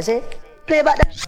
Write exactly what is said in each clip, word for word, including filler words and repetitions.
say? Play back that.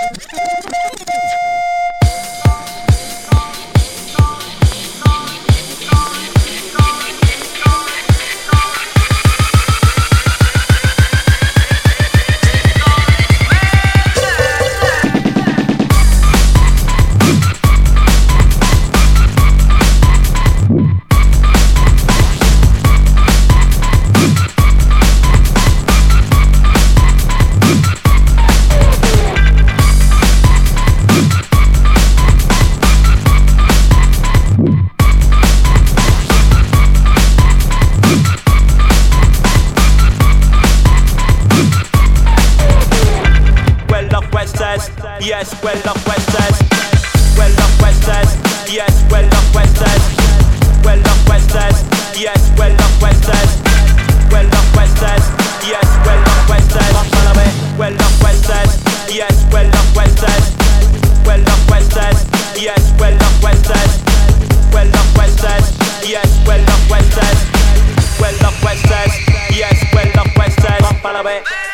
Yes, well up Westers. Well up Westers. Yes, well up Westers. Well up Westers. Yes, well up Westers. Well up Westers. Yes, well up Westers. Follow me. Well up Westers. Yes, well up Westers. Well up Westers. Yes, well up Westers. Well up Westers. Yes, well up Westers. Well up Westers. Yes, well up Westers. Follow me.